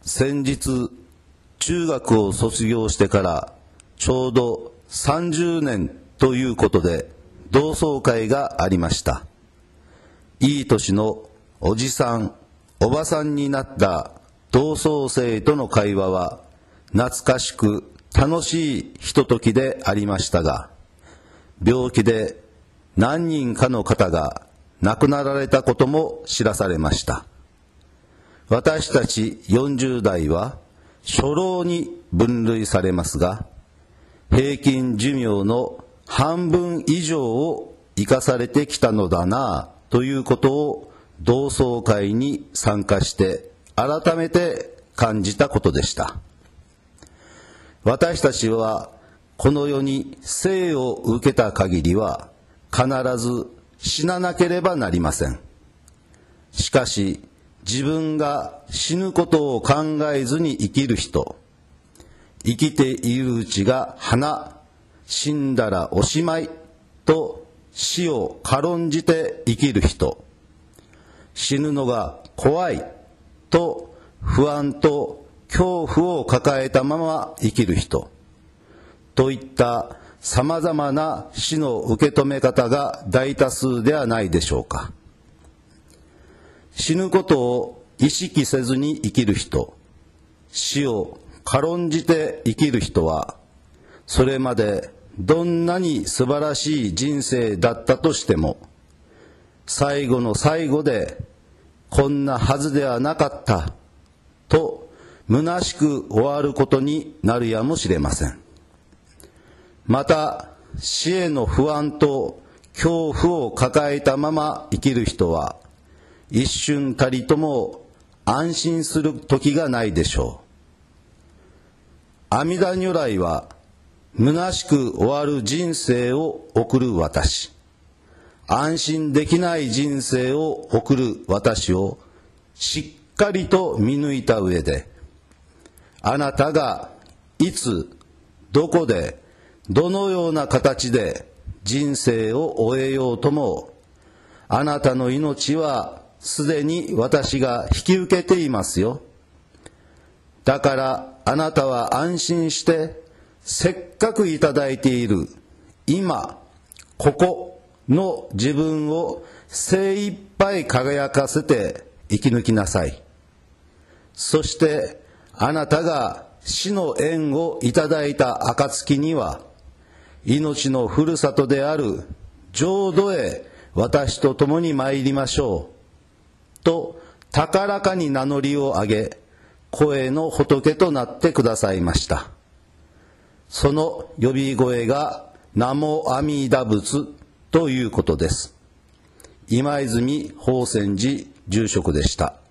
先日、中学を卒業してからちょうど30年ということで同窓会がありました。いい年のおじさん、おばさんになった同窓生との会話は懐かしく楽しいひとときでありましたが、病気で何人かの方が亡くなられたことも知らされました。私たち40代は初老に分類されますが、平均寿命の半分以上を生かされてきたのだなということを同窓会に参加して改めて感じたことでした。私たちはこの世に生を受けた限りは必ず死ななければなりません。しかし自分が死ぬことを考えずに生きる人、生きているうちが花、死んだらおしまいと死を軽んじて生きる人、死ぬのが怖いと不安と恐怖を抱えたまま生きる人といったさまざまな死の受け止め方が大多数ではないでしょうか。死ぬことを意識せずに生きる人、死を軽んじて生きる人は、それまでどんなに素晴らしい人生だったとしても、最後の最後でこんなはずではなかったと虚しく終わることになるやもしれません。また死への不安と恐怖を抱えたまま生きる人は一瞬たりとも安心する時がないでしょう。阿弥陀如来は虚しく終わる人生を送る私、安心できない人生を送る私をしっかりと見抜いた上で、あなたがいつどこでどのような形で人生を終えようとも、あなたの命はすでに私が引き受けていますよ。だからあなたは安心してせっかくいただいている今ここの自分を精一杯輝かせて生き抜きなさい。そしてあなたが死の縁をいただいた暁には、命のふるさとである浄土へ私と共に参りましょうと高らかに名乗りを上げ、声の仏となってくださいました。その呼び声が南無阿弥陀仏ということです。今泉法泉寺住職でした。